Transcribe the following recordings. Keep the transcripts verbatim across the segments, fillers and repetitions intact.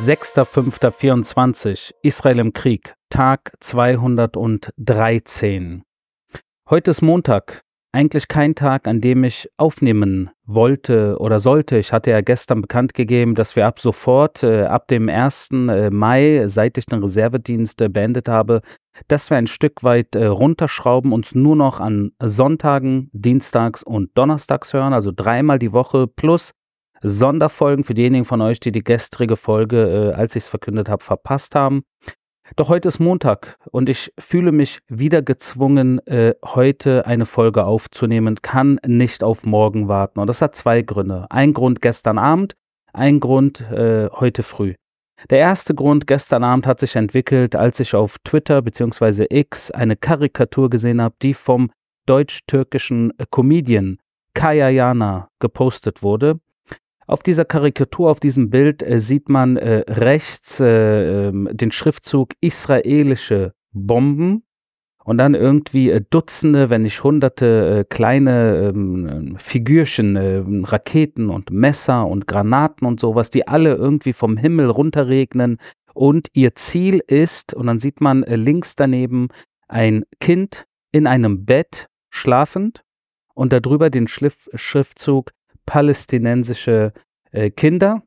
sechster fünfter vierundzwanzig, Israel im Krieg, Tag zweihundertdreizehn. Heute ist Montag, eigentlich kein Tag, an dem ich aufnehmen wollte oder sollte. Ich hatte ja gestern bekannt gegeben, dass wir ab sofort, äh, ab dem ersten Mai, seit ich den Reservedienst äh, beendet habe, dass wir ein Stück weit äh, runterschrauben, uns nur noch an Sonntagen, Dienstags und Donnerstags hören, also dreimal die Woche plus Sonderfolgen für diejenigen von euch, die die gestrige Folge, äh, als ich es verkündet habe, verpasst haben. Doch heute ist Montag und ich fühle mich wieder gezwungen, äh, heute eine Folge aufzunehmen, kann nicht auf morgen warten. Und das hat zwei Gründe. Ein Grund gestern Abend, ein Grund äh, heute früh. Der erste Grund gestern Abend hat sich entwickelt, als ich auf Twitter bzw. X eine Karikatur gesehen habe, die vom deutsch-türkischen Comedian Kaya Jana gepostet wurde. Auf dieser Karikatur, auf diesem Bild äh, sieht man äh, rechts äh, äh, den Schriftzug israelische Bomben und dann irgendwie äh, Dutzende, wenn nicht Hunderte äh, kleine ähm, Figürchen, äh, Raketen und Messer und Granaten und sowas, die alle irgendwie vom Himmel runterregnen und ihr Ziel ist, und dann sieht man äh, links daneben ein Kind in einem Bett schlafend und darüber den Schlif- Schriftzug palästinensische äh, Kinder.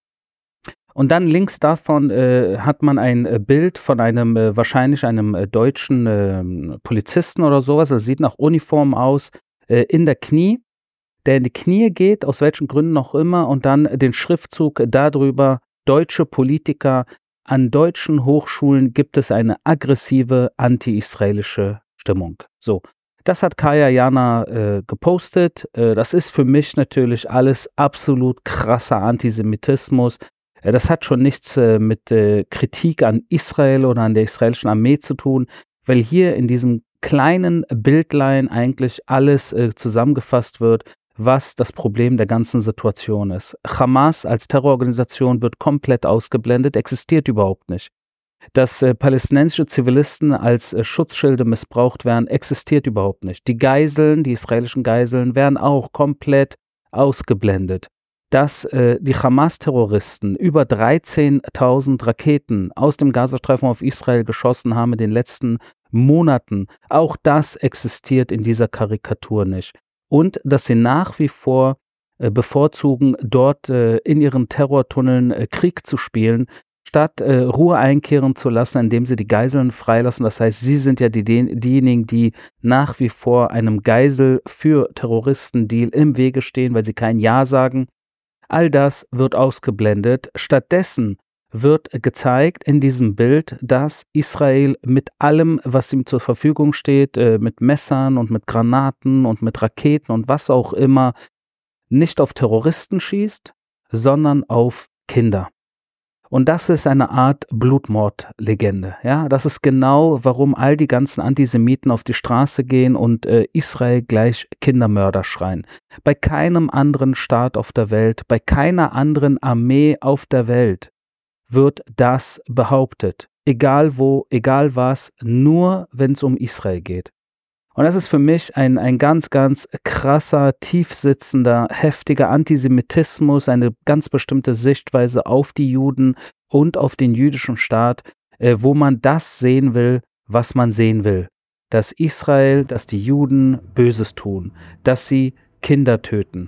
Und dann links davon äh, hat man ein äh, Bild von einem, äh, wahrscheinlich einem äh, deutschen äh, Polizisten oder sowas, das sieht nach Uniform aus, äh, in der Knie, der in die Knie geht, aus welchen Gründen auch immer, und dann den Schriftzug darüber: deutsche Politiker, an deutschen Hochschulen gibt es eine aggressive anti-israelische Stimmung. So. Das hat Kaya Jana äh, gepostet. Äh, das ist für mich natürlich alles absolut krasser Antisemitismus. Äh, das hat schon nichts äh, mit äh, Kritik an Israel oder an der israelischen Armee zu tun, weil hier in diesem kleinen Bildlein eigentlich alles äh, zusammengefasst wird, was das Problem der ganzen Situation ist. Hamas als Terrororganisation wird komplett ausgeblendet, existiert überhaupt nicht. Dass äh, palästinensische Zivilisten als äh, Schutzschilde missbraucht werden, existiert überhaupt nicht. Die Geiseln, die israelischen Geiseln, werden auch komplett ausgeblendet. Dass äh, die Hamas-Terroristen über dreizehntausend Raketen aus dem Gazastreifen auf Israel geschossen haben in den letzten Monaten, auch das existiert in dieser Karikatur nicht. Und dass sie nach wie vor äh, bevorzugen, dort äh, in ihren Terrortunneln äh, Krieg zu spielen, statt äh, Ruhe einkehren zu lassen, indem sie die Geiseln freilassen. Das heißt, sie sind ja die, die, diejenigen, die nach wie vor einem Geisel für Terroristendeal im Wege stehen, weil sie kein Ja sagen. All das wird ausgeblendet. Stattdessen wird gezeigt in diesem Bild, dass Israel mit allem, was ihm zur Verfügung steht, äh, mit Messern und mit Granaten und mit Raketen und was auch immer, nicht auf Terroristen schießt, sondern auf Kinder. Und das ist eine Art Blutmordlegende. Ja, das ist genau, warum all die ganzen Antisemiten auf die Straße gehen und äh, Israel gleich Kindermörder schreien. Bei keinem anderen Staat auf der Welt, bei keiner anderen Armee auf der Welt wird das behauptet. Egal wo, egal was, nur wenn es um Israel geht. Und das ist für mich ein, ein ganz, ganz krasser, tiefsitzender, heftiger Antisemitismus, eine ganz bestimmte Sichtweise auf die Juden und auf den jüdischen Staat, äh, wo man das sehen will, was man sehen will. Dass Israel, dass die Juden Böses tun, dass sie Kinder töten.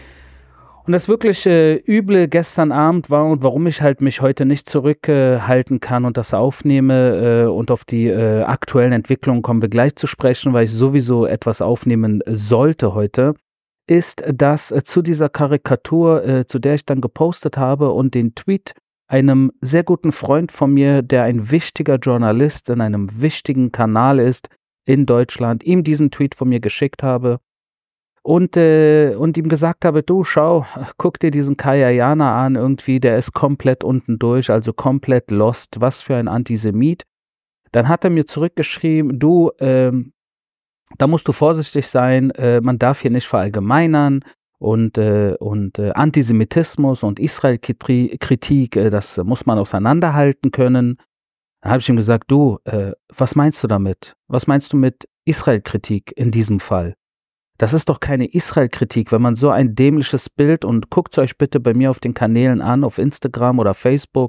Und das wirklich äh, Üble gestern Abend war und warum ich halt mich heute nicht zurückhalten äh, kann und das aufnehme äh, und auf die äh, aktuellen Entwicklungen kommen wir gleich zu sprechen, weil ich sowieso etwas aufnehmen sollte heute, ist, dass äh, zu dieser Karikatur, äh, zu der ich dann gepostet habe und den Tweet einem sehr guten Freund von mir, der ein wichtiger Journalist in einem wichtigen Kanal ist in Deutschland, ihm diesen Tweet von mir geschickt habe. Und, äh, und ihm gesagt habe, du, schau, guck dir diesen Kaya Jana an, irgendwie, der ist komplett unten durch, also komplett lost, was für ein Antisemit. Dann hat er mir zurückgeschrieben, du, ähm, da musst du vorsichtig sein, äh, man darf hier nicht verallgemeinern und, äh, und äh, Antisemitismus und Israel-Kritik, äh, das muss man auseinanderhalten können. Dann habe ich ihm gesagt, du, äh, was meinst du damit? Was meinst du mit Israel-Kritik in diesem Fall? Das ist doch keine Israel-Kritik, wenn man so ein dämliches Bild, und guckt es euch bitte bei mir auf den Kanälen an, auf Instagram oder Facebook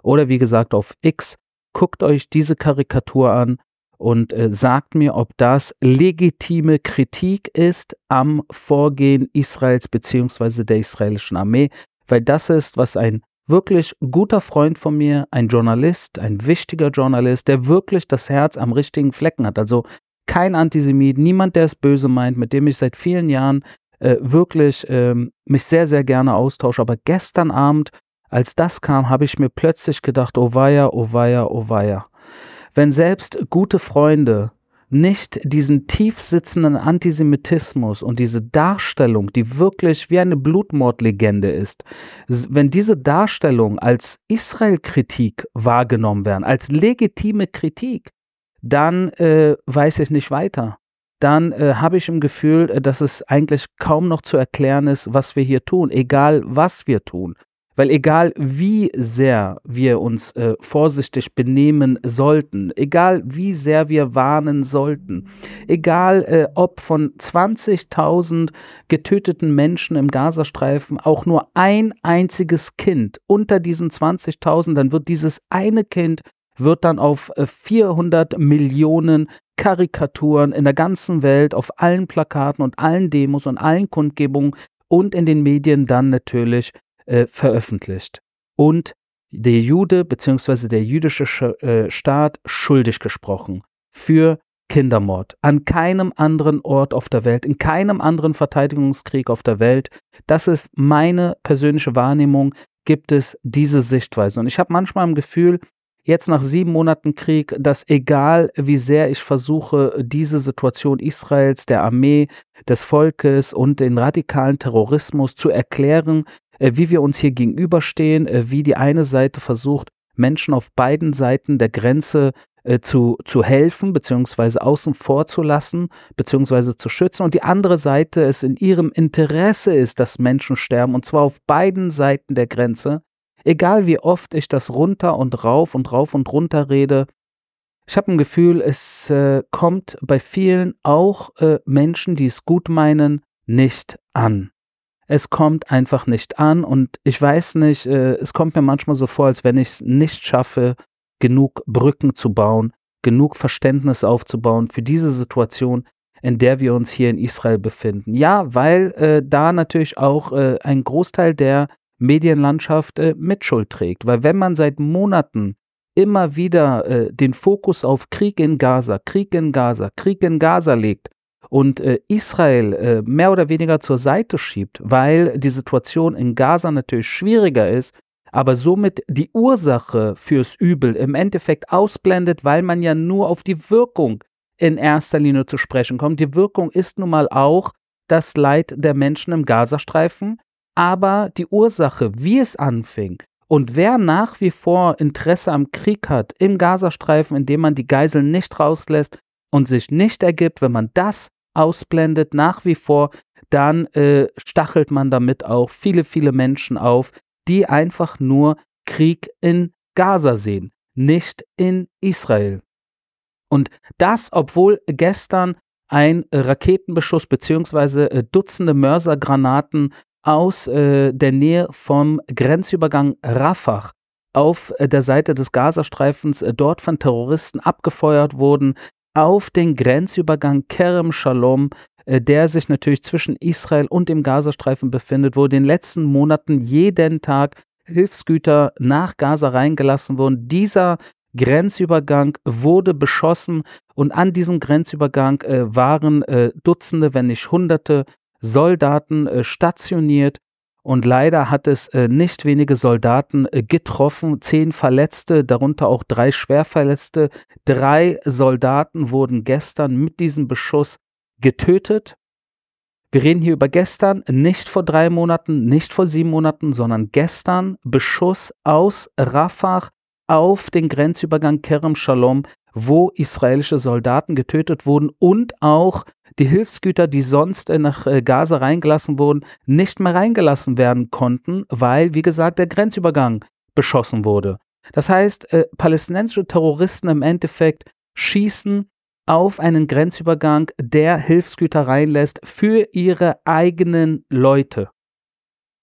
oder wie gesagt auf X. Guckt euch diese Karikatur an und äh, sagt mir, ob das legitime Kritik ist am Vorgehen Israels bzw. der israelischen Armee, weil das ist, was ein wirklich guter Freund von mir, ein Journalist, ein wichtiger Journalist, der wirklich das Herz am richtigen Flecken hat. Also kein Antisemit, niemand, der es böse meint, mit dem ich seit vielen Jahren äh, wirklich ähm, mich sehr, sehr gerne austausche. Aber gestern Abend, als das kam, habe ich mir plötzlich gedacht, oh weia, oh weia, oh weia. Wenn selbst gute Freunde nicht diesen tief sitzenden Antisemitismus und diese Darstellung, die wirklich wie eine Blutmordlegende ist, wenn diese Darstellung als Israel-Kritik wahrgenommen werden, als legitime Kritik, dann äh, weiß ich nicht weiter. Dann äh, habe ich im Gefühl, äh, dass es eigentlich kaum noch zu erklären ist, was wir hier tun, egal was wir tun. Weil egal wie sehr wir uns äh, vorsichtig benehmen sollten, egal wie sehr wir warnen sollten, egal äh, ob von zwanzigtausend getöteten Menschen im Gazastreifen auch nur ein einziges Kind unter diesen zwanzigtausend, dann wird dieses eine Kind wird dann auf äh, vierhundert Millionen Karikaturen in der ganzen Welt, auf allen Plakaten und allen Demos und allen Kundgebungen und in den Medien dann natürlich Äh, veröffentlicht und der Jude bzw. der jüdische Sch- äh, Staat schuldig gesprochen für Kindermord. An keinem anderen Ort auf der Welt, in keinem anderen Verteidigungskrieg auf der Welt, das ist meine persönliche Wahrnehmung, gibt es diese Sichtweise. Und ich habe manchmal im Gefühl, jetzt nach sieben Monaten Krieg, dass egal wie sehr ich versuche, diese Situation Israels, der Armee, des Volkes und den radikalen Terrorismus zu erklären, äh, wie wir uns hier gegenüberstehen, äh, wie die eine Seite versucht, Menschen auf beiden Seiten der Grenze äh, zu, zu helfen, beziehungsweise außen vor zu lassen, beziehungsweise zu schützen, und die andere Seite es in ihrem Interesse ist, dass Menschen sterben, und zwar auf beiden Seiten der Grenze. Egal wie oft ich das runter und rauf und rauf und runter rede, ich habe ein Gefühl, es äh, kommt bei vielen, auch äh, Menschen, die es gut meinen, nicht an. Es kommt einfach nicht an, und ich weiß nicht, äh, es kommt mir manchmal so vor, als wenn ich es nicht schaffe, genug Brücken zu bauen, genug Verständnis aufzubauen für diese Situation, in der wir uns hier in Israel befinden. Ja, weil äh, da natürlich auch äh, ein Großteil der Medienlandschaft äh, Mitschuld trägt. Weil wenn man seit Monaten immer wieder äh, den Fokus auf Krieg in Gaza, Krieg in Gaza, Krieg in Gaza legt und äh, Israel äh, mehr oder weniger zur Seite schiebt, weil die Situation in Gaza natürlich schwieriger ist, aber somit die Ursache fürs Übel im Endeffekt ausblendet, weil man ja nur auf die Wirkung in erster Linie zu sprechen kommt. Die Wirkung ist nun mal auch das Leid der Menschen im Gazastreifen, aber die Ursache, wie es anfing und wer nach wie vor Interesse am Krieg hat im Gazastreifen, indem man die Geiseln nicht rauslässt und sich nicht ergibt, wenn man das ausblendet nach wie vor, dann äh, stachelt man damit auch viele, viele Menschen auf, die einfach nur Krieg in Gaza sehen, nicht in Israel. Und das, obwohl gestern ein äh, Raketenbeschuss bzw. Äh, Dutzende Mörsergranaten aus äh, der Nähe vom Grenzübergang Rafah auf äh, der Seite des Gazastreifens äh, dort von Terroristen abgefeuert wurden, auf den Grenzübergang Kerem Shalom, äh, der sich natürlich zwischen Israel und dem Gazastreifen befindet, wo in den letzten Monaten jeden Tag Hilfsgüter nach Gaza reingelassen wurden. Dieser Grenzübergang wurde beschossen, und an diesem Grenzübergang äh, waren äh, Dutzende, wenn nicht Hunderte Soldaten äh, stationiert, und leider hat es äh, nicht wenige Soldaten äh, getroffen, zehn Verletzte, darunter auch drei Schwerverletzte. Drei Soldaten wurden gestern mit diesem Beschuss getötet. Wir reden hier über gestern, nicht vor drei Monaten, nicht vor sieben Monaten, sondern gestern. Beschuss aus Rafah auf den Grenzübergang Kerem Shalom, wo israelische Soldaten getötet wurden und auch die Hilfsgüter, die sonst nach Gaza reingelassen wurden, nicht mehr reingelassen werden konnten, weil, wie gesagt, der Grenzübergang beschossen wurde. Das heißt, äh, palästinensische Terroristen im Endeffekt schießen auf einen Grenzübergang, der Hilfsgüter reinlässt für ihre eigenen Leute.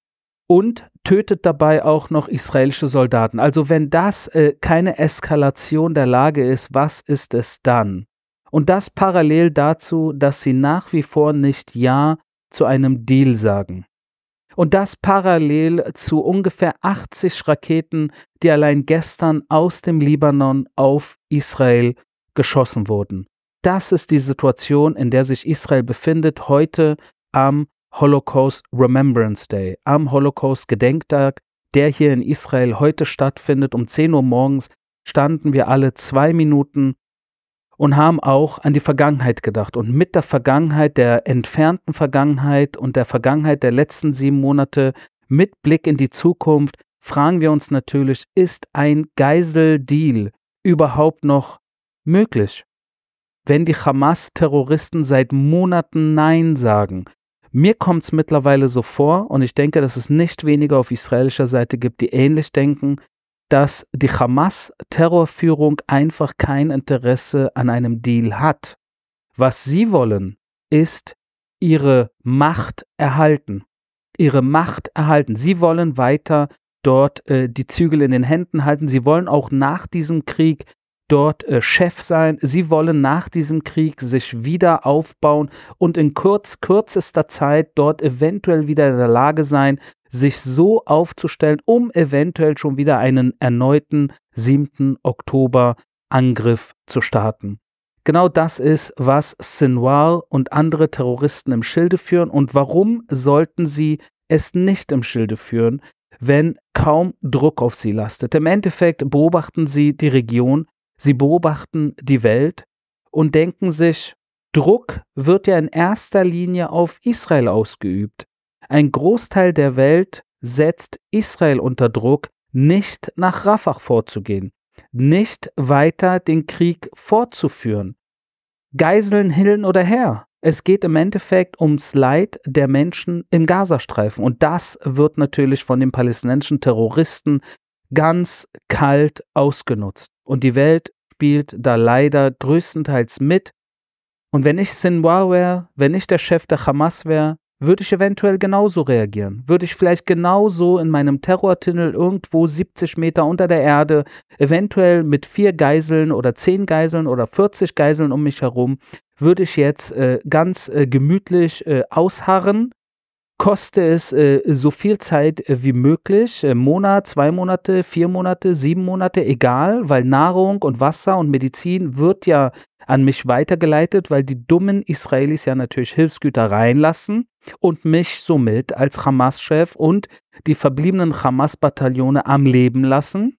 und tötet dabei auch noch israelische Soldaten. Also wenn das äh, keine Eskalation der Lage ist, was ist es dann? Und das parallel dazu, dass sie nach wie vor nicht Ja zu einem Deal sagen. Und das parallel zu ungefähr achtzig Raketen, die allein gestern aus dem Libanon auf Israel geschossen wurden. Das ist die Situation, in der sich Israel befindet, heute am Holocaust Remembrance Day, am Holocaust Gedenktag, der hier in Israel heute stattfindet. Um zehn Uhr morgens standen wir alle zwei Minuten und haben auch an die Vergangenheit gedacht. Und mit der Vergangenheit, der entfernten Vergangenheit und der Vergangenheit der letzten sieben Monate, mit Blick in die Zukunft, fragen wir uns natürlich, ist ein Geiseldeal überhaupt noch möglich? Wenn die Hamas-Terroristen seit Monaten Nein sagen. Mir kommt es mittlerweile so vor, und ich denke, dass es nicht weniger auf israelischer Seite gibt, die ähnlich denken, dass die Hamas-Terrorführung einfach kein Interesse an einem Deal hat. Was sie wollen, ist ihre Macht erhalten. Ihre Macht erhalten. Sie wollen weiter dort äh, die Zügel in den Händen halten. Sie wollen auch nach diesem Krieg dort äh, Chef sein. Sie wollen nach diesem Krieg sich wieder aufbauen und in kurz, kürzester Zeit dort eventuell wieder in der Lage sein, sich so aufzustellen, um eventuell schon wieder einen erneuten siebten Oktober-Angriff zu starten. Genau das ist, was Sinwar und andere Terroristen im Schilde führen. Und warum sollten sie es nicht im Schilde führen, wenn kaum Druck auf sie lastet? Im Endeffekt beobachten sie die Region, sie beobachten die Welt und denken sich, Druck wird ja in erster Linie auf Israel ausgeübt. Ein Großteil der Welt setzt Israel unter Druck, nicht nach Rafah vorzugehen, nicht weiter den Krieg fortzuführen. Geiseln hin oder her. Es geht im Endeffekt ums Leid der Menschen im Gazastreifen. Und das wird natürlich von den palästinensischen Terroristen ganz kalt ausgenutzt. Und die Welt spielt da leider größtenteils mit. Und wenn ich Sinwar wäre, wenn ich der Chef der Hamas wäre, würde ich eventuell genauso reagieren. Würde ich vielleicht genauso in meinem Terrortunnel irgendwo siebzig Meter unter der Erde, eventuell mit vier Geiseln oder zehn Geiseln oder vierzig Geiseln um mich herum, würde ich jetzt äh, ganz äh, gemütlich äh, ausharren, koste es äh, so viel Zeit äh, wie möglich, äh, Monat, zwei Monate, vier Monate, sieben Monate, egal, weil Nahrung und Wasser und Medizin wird ja an mich weitergeleitet, weil die dummen Israelis ja natürlich Hilfsgüter reinlassen und mich somit als Hamas-Chef und die verbliebenen Hamas-Bataillone am Leben lassen.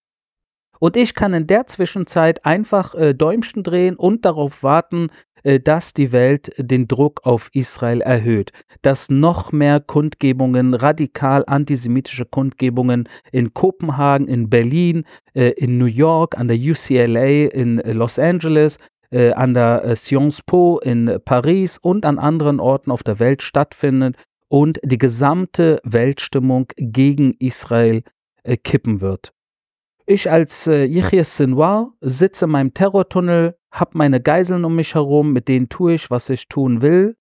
Und ich kann in der Zwischenzeit einfach äh, Däumchen drehen und darauf warten, äh, dass die Welt den Druck auf Israel erhöht. Dass noch mehr Kundgebungen, radikal antisemitische Kundgebungen in Kopenhagen, in Berlin, äh, in New York, an der U C L A, in äh, Los Angeles, äh, an der äh, Sciences Po in Paris und an anderen Orten auf der Welt stattfindet und die gesamte Weltstimmung gegen Israel äh, kippen wird. Ich als äh, Yihya Sinwar sitze in meinem Terrortunnel, habe meine Geiseln um mich herum, mit denen tue ich, was ich tun will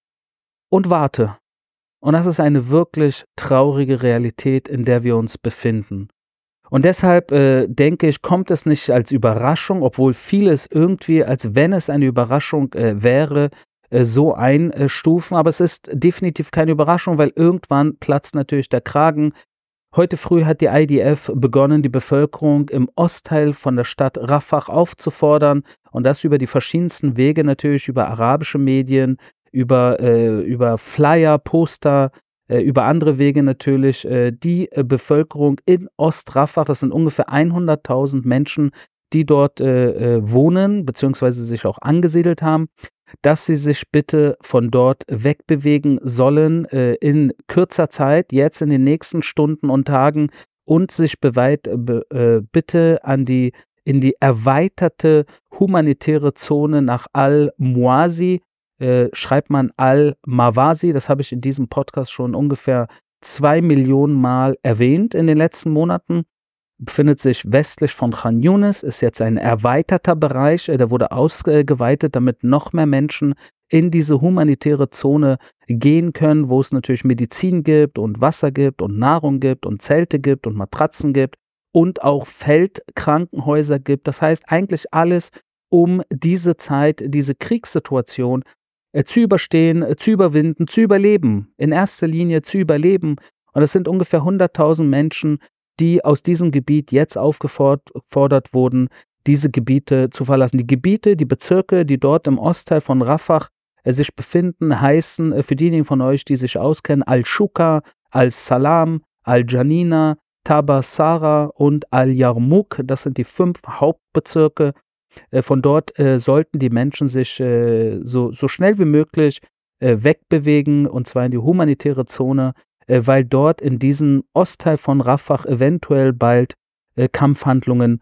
und warte. Und das ist eine wirklich traurige Realität, in der wir uns befinden. Und deshalb äh, denke ich, kommt es nicht als Überraschung, obwohl vieles irgendwie, als wenn es eine Überraschung äh, wäre, äh, so einstufen. Aber es ist definitiv keine Überraschung, weil irgendwann platzt natürlich der Kragen. Heute früh hat die I D F begonnen, die Bevölkerung im Ostteil von der Stadt Rafah aufzufordern und das über die verschiedensten Wege, natürlich über arabische Medien, über, äh, über Flyer, Poster, äh, über andere Wege natürlich, äh, die äh, Bevölkerung in Ost-Rafah, das sind ungefähr hunderttausend Menschen, die dort äh, äh, wohnen, beziehungsweise sich auch angesiedelt haben, dass sie sich bitte von dort wegbewegen sollen äh, in kürzer Zeit, jetzt in den nächsten Stunden und Tagen und sich beweit, be, äh, bitte an die, in die erweiterte humanitäre Zone nach Al-Muasi, äh, schreibt man Al-Mawasi, das habe ich in diesem Podcast schon ungefähr zwei Millionen Mal erwähnt in den letzten Monaten. befindet sich westlich von Khan Yunis, ist jetzt ein erweiterter Bereich, der wurde ausgeweitet, damit noch mehr Menschen in diese humanitäre Zone gehen können, wo es natürlich Medizin gibt und Wasser gibt und Nahrung gibt und Zelte gibt und Matratzen gibt und auch Feldkrankenhäuser gibt. Das heißt eigentlich alles, um diese Zeit, diese Kriegssituation äh, zu überstehen, äh, zu überwinden, zu überleben. In erster Linie zu überleben. Und es sind ungefähr hunderttausend Menschen, die aus diesem Gebiet jetzt aufgefordert wurden, diese Gebiete zu verlassen. Die Gebiete, die Bezirke, die dort im Ostteil von Rafah äh, sich befinden, heißen äh, für diejenigen von euch, die sich auskennen, Al-Shuka, Al-Salam, Al-Janina, Tabasara und Al-Yarmouk. Das sind die fünf Hauptbezirke. Äh, von dort äh, sollten die Menschen sich äh, so, so schnell wie möglich äh, wegbewegen, und zwar in die humanitäre Zone, äh, weil dort in diesem Ostteil von Rafah eventuell bald äh, Kampfhandlungen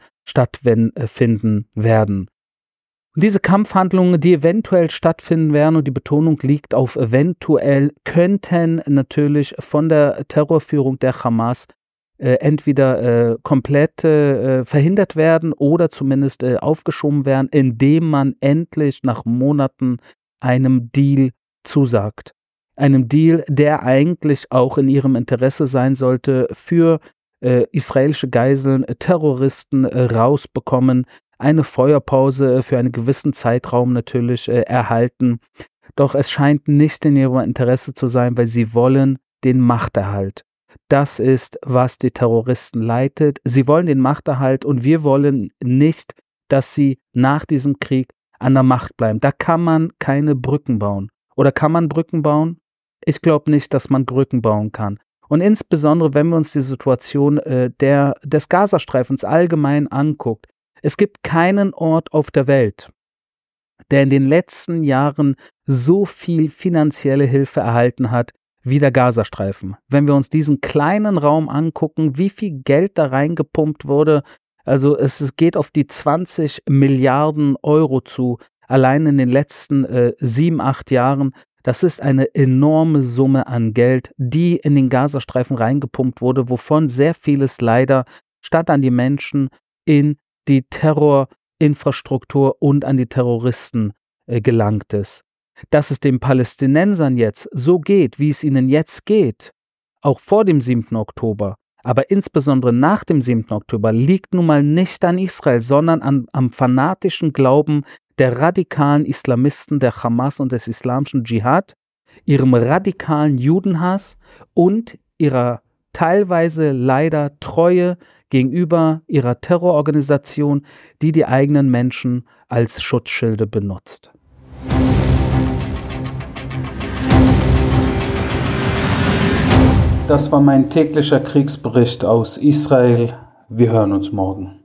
stattfinden werden. Und diese Kampfhandlungen, die eventuell stattfinden werden, und die Betonung liegt auf eventuell, könnten natürlich von der Terrorführung der Hamas äh, entweder äh, komplett äh, verhindert werden oder zumindest äh, aufgeschoben werden, indem man endlich nach Monaten einem Deal zusagt. Einem Deal, der eigentlich auch in ihrem Interesse sein sollte, für äh, israelische Geiseln, äh, Terroristen äh, rausbekommen, eine Feuerpause für einen gewissen Zeitraum natürlich äh, erhalten. Doch es scheint nicht in ihrem Interesse zu sein, weil sie wollen den Machterhalt. Das ist, was die Terroristen leitet. Sie wollen den Machterhalt, und wir wollen nicht, dass sie nach diesem Krieg an der Macht bleiben. Da kann man keine Brücken bauen. Oder kann man Brücken bauen? Ich glaube nicht, dass man Brücken bauen kann. Und insbesondere, wenn wir uns die Situation äh, der, des Gazastreifens allgemein anguckt, es gibt keinen Ort auf der Welt, der in den letzten Jahren so viel finanzielle Hilfe erhalten hat wie der Gazastreifen. Wenn wir uns diesen kleinen Raum angucken, wie viel Geld da reingepumpt wurde, also es, es geht auf die zwanzig Milliarden Euro zu, allein in den letzten äh, sieben, acht Jahren. Das ist eine enorme Summe an Geld, die in den Gazastreifen reingepumpt wurde, wovon sehr vieles leider statt an die Menschen in die Terrorinfrastruktur und an die Terroristen äh, gelangt ist. Dass es den Palästinensern jetzt so geht, wie es ihnen jetzt geht, auch vor dem siebten Oktober, aber insbesondere nach dem siebten Oktober, liegt nun mal nicht an Israel, sondern an, am fanatischen Glauben der radikalen Islamisten, der Hamas und des islamischen Dschihad, ihrem radikalen Judenhass und ihrer teilweise leider Treue gegenüber ihrer Terrororganisation, die die eigenen Menschen als Schutzschilde benutzt. Das war mein täglicher Kriegsbericht aus Israel. Wir hören uns morgen.